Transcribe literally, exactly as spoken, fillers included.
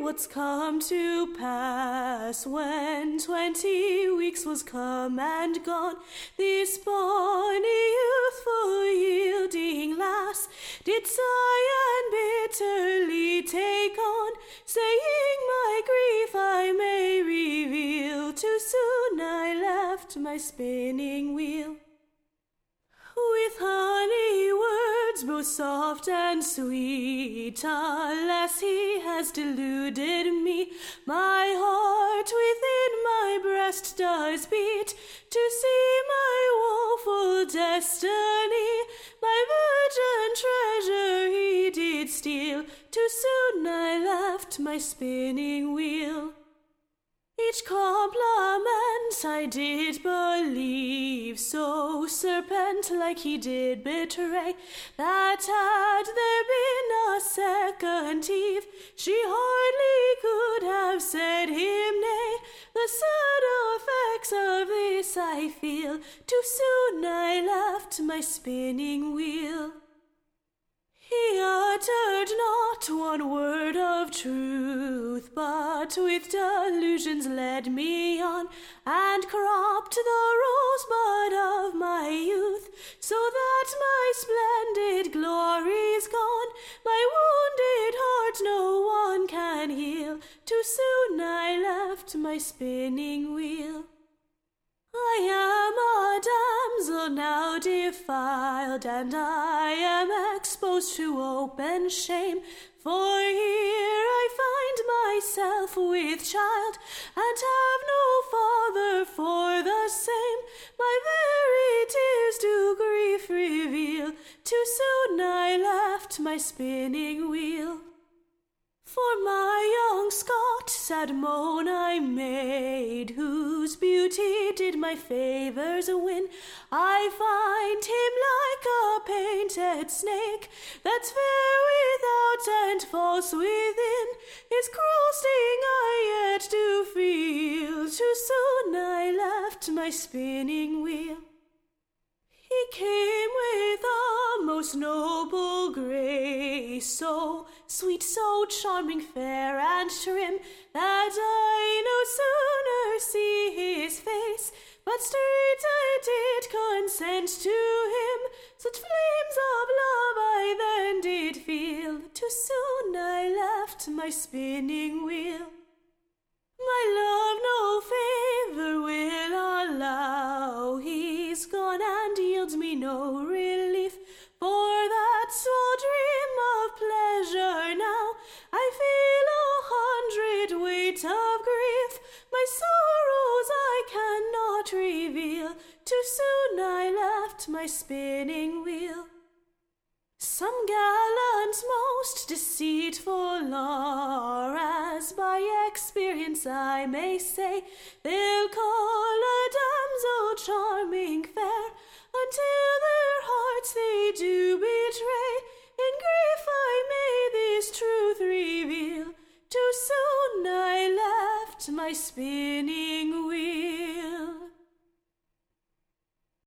what's come to pass. When twenty weeks was come and gone, this bonny youthful yielding lass did sigh and bitterly take on, saying, my grief I may reveal, too soon I left my spinning wheel. With honey words both soft and sweet, alas, he has deluded me. My heart within my breast does beat to see my woeful destiny. My virgin treasure he did steal, too soon I left my spinning wheel. Each compliment I did believe, so serpent-like he did betray, that had there been a second Eve, she hardly could have said him nay. The sad effects of this I feel, too soon I left my spinning wheel. He uttered not one word of truth, but with delusions led me on, and cropped the rosebud of my youth, so that my splendid glory's gone. My wounded heart no one can heal, too soon I left my spinning wheel. I am a damsel now defiled, and I am exposed to open shame, for here I find myself with child, and have no father for the same. My very tears do grief reveal, too soon I left my spinning wheel. For my young Scot sad moan I made, whose beauty did my favours win. I find him like a painted snake, that's fair without and false within. His cruel sting I yet do feel, too soon I left my spinning wheel. He came with a most noble grace, so sweet, so charming, fair and trim, that I no sooner see his face, but straight I did consent to him. Such flames of love I then did feel, too soon I left my spinning wheel. My love no favour will allow, he's gone and yields me no relief. For that small dream of pleasure now, I feel a hundred weight of grief. My sorrows I cannot reveal, too soon I left my spinning wheel. Some gallants most deceitful are, as by experience I may say, they'll call a damsel charming fair, until their hearts they do betray. In grief I may this truth reveal, too soon I left my spinning